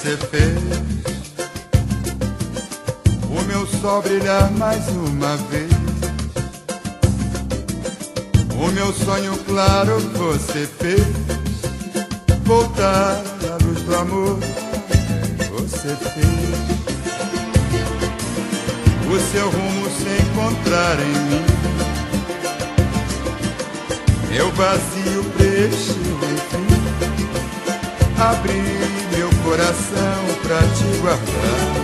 você fez o meu sol brilhar mais uma vez. O meu sonho claro você fez voltar à luz do amor. Você fez o seu rumo se encontrar em mim. Meu vazio preencheu, enfim. Abri meu coração pra te guardar.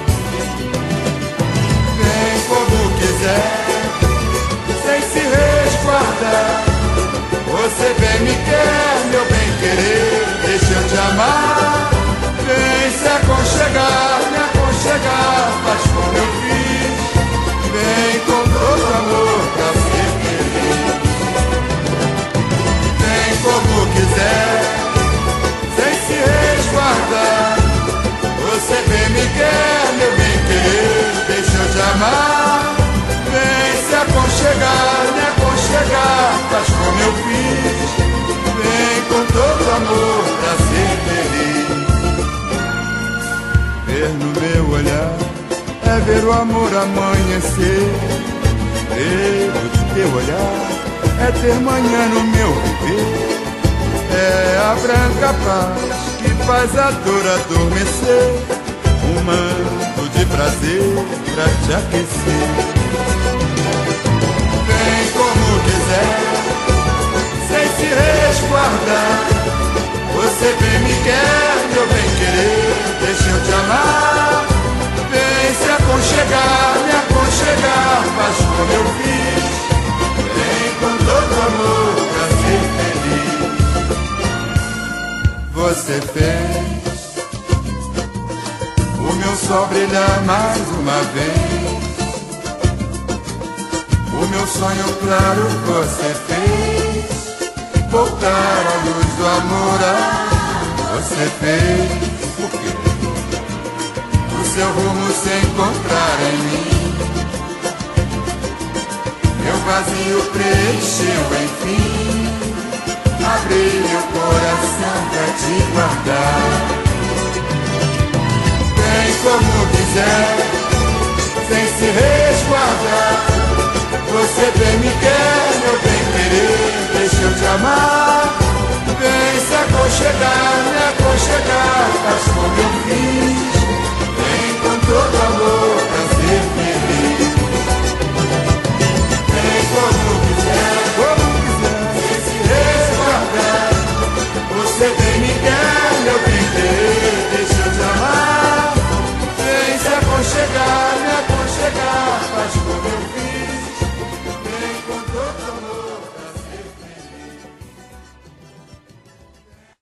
Vem como quiser, sem se resguardar. Você vem me quer, meu bem querer, deixa eu te amar. Vem se aconchegar, me aconchegar, faz como eu fiz. Vem com todo amor pra ser feliz. Vem como quiser, sem se resguardar. Você vem me quer, meu bem querer, deixa eu te amar. Vem se aconchegar, me aconchegar, faz como eu fiz. Vem com todo amor pra ser feliz. Ver no meu olhar é ver o amor amanhecer. Ver o teu olhar é ter manhã no meu viver. É a branca paz que faz a dor adormecer. Um manto de prazer pra te aquecer. Vem como quiser, sem se resguardar. Você vem me quer, meu bem querer, deixa eu te amar. Vem se aconchegar, me aconchegar, faz como eu fiz. Vem com todo amor pra ser feliz. Você fez o meu sol brilhar mais uma vez. O meu sonho claro você fez voltar à luz do amor. Você fez o quê? O seu rumo se encontrar em mim. Meu vazio preencheu, enfim. Abri meu coração pra te guardar. Vem como quiser, sem se resguardar. Você vem me quer, meu bem querer, deixa eu te amar. Vem se aconchegar, me aconchegar, faz como eu fiz.